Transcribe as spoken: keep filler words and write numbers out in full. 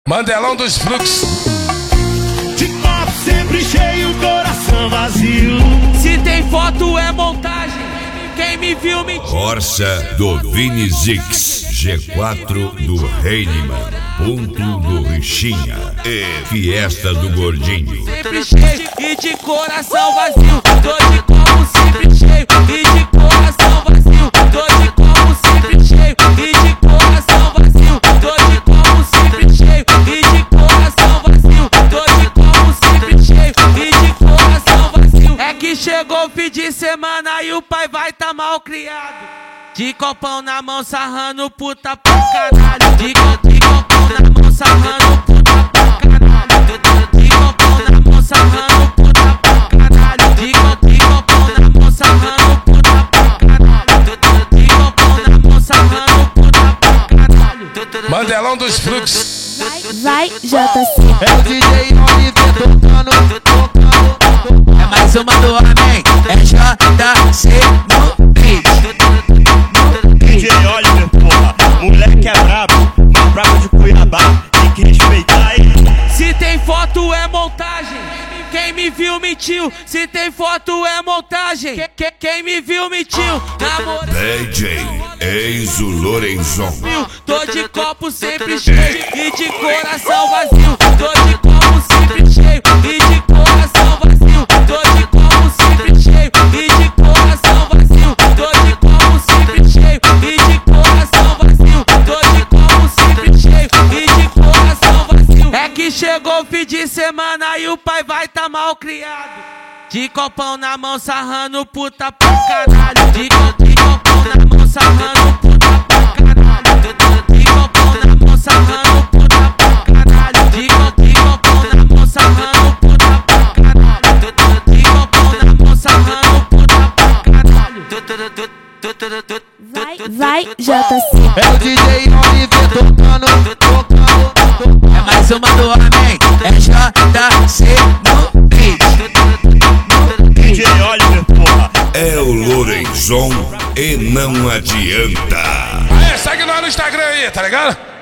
Mandelão dos fluxos. De copo sempre cheio, coração vazio. Se tem foto é montagem, quem me viu mentiu. Corsa do Vini Zix, G quatro do Heinemann, ponto do Richinha e Fiesta do Gordinho. Sempre cheio e de coração vazio. Tô de copo sempre cheio e de coração vazio. Tô de copo sempre cheio e de coração vazio. Tô de copo sempre cheio e de coração vazio. Tô de copo sempre cheio e de coração vazio. É que chegou o fim de semana e o pai vai tá mal criado. De copão na mão sarrando puta pra caralho. De, co de copão na mão sarrando puta pra caralho. De copão na mão sarrando puta pra caralho. De, co de copão na mão sarrando puta pra caralho. De copão na mão sarrando puta pra caralho. Mandelão dos fluxos. Vai, J C. É o D J Oliver tocando, tocando. É mais uma do homem, é J C no beat. D J Oliver, porra, moleque é brabo, mais brabo de Cuiabá, tem que respeitar aí. Se tem foto é montagem, quem me viu mentiu. Se tem foto é montagem, que, que, quem me viu mentiu. Namorado D J Enzo Lorenzon. tô de copo sempre cheio e de coração vazio. Tô de copo sempre cheio e de coração vazio. Tô de copo sempre cheio e de coração vazio. Tô de copo sempre cheio e de coração vazio. Tô de copo sempre cheio e de coração vazio. É que chegou o fim de semana e o pai vai tá mal criado. De copão na mão sarrando puta pra caralho. De, co de copão na mão sarrando puta pra caralho. De copão na mão sarrando puta pra caralho. De, co de copão na mão sarrando puta pra caralho. De copão na mão sarrando puta pra caralho. Vai, vai, J C. É o D J Oliver tocando, tocando. É mais uma do homem, é J C no beat. D J Oliver, porra. É o Lorenzon e não adianta. Aí, segue nós no Instagram aí, tá ligado?